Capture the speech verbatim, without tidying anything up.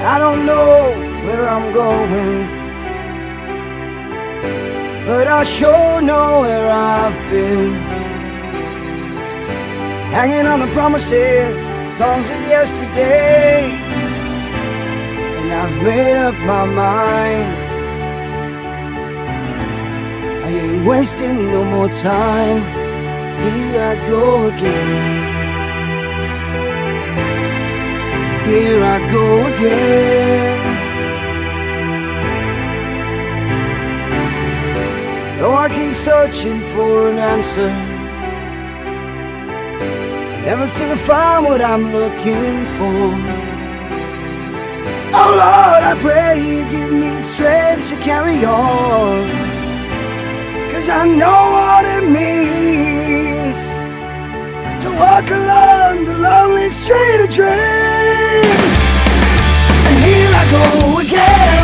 I don't know where I'm going, but I sure know where I've been. Hanging on the promises, songs of yesterday, and I've made up my mind. I ain't wasting no more time. Here I go again. Here I go again. Though I keep searching for an answer, never seem to find what I'm looking for. Oh Lord, I pray you give me strength to carry on, 'cause I know what it means to walk along the lonely street of dreams. And here I go again.